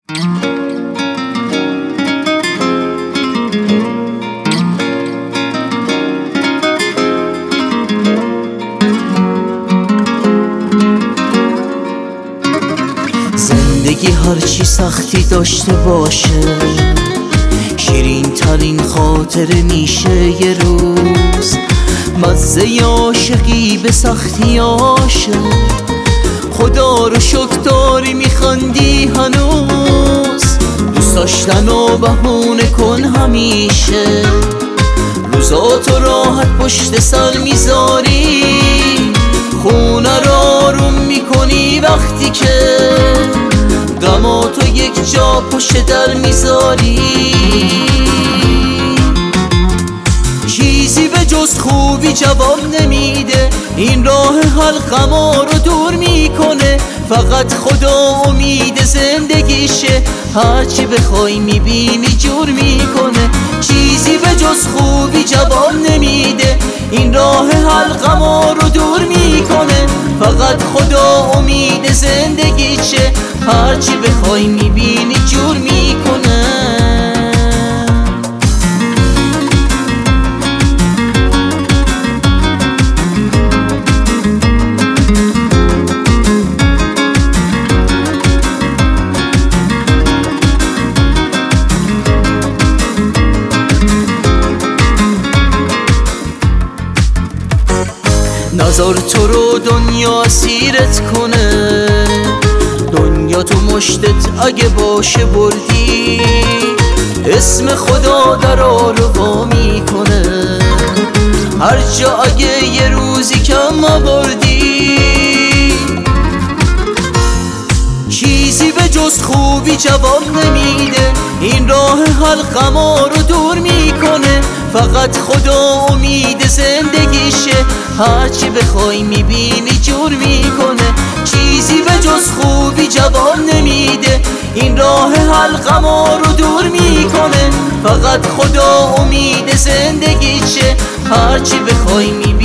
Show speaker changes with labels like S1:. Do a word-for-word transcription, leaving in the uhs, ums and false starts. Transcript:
S1: زندگی هرچی سختی داشته باشه، شیرین ترین خاطر میشه یه روز. مزه عاشقی به سختی عاشق، خدا رو شکر داری میخندی هنوز. دوست داشتن و بهونه کن همیشه، روزاتو راحت پشت سر میذاری. خونه رو آروم میکنی وقتی که غماتو یک جا پشت در میذاری. چیزی به جز خوبی جواب نمیده، این راه حل غما رو دور میکنه. فقط خدا امید زندگیشه، هرچی بخوای میبینی جور میکنه. چیزی به جز خوبی جواب نمیده، این راه حل غما رو دور میکنه. فقط خدا امید زندگیشه، هرچی بخوای میبینی جور میکنه. نظر تو رو دنیا اسیرت کنه، دنیا تو مشتت اگه باشه بردی. اسم خدا در آروا میکنه، هر جا اگه یه روزی کم آوردی. چیزی به جز خوبی جواب نمیده، این راه حل غما رو دور میکنه. فقط خدا امید زندگیشه، هرچی بخوای میبینی جور میکنه. چیزی به جز خوبی جواب نمیده، این راه حل غما رو دور میکنه. فقط خدا امید زندگیشه، هرچی بخوای میبینی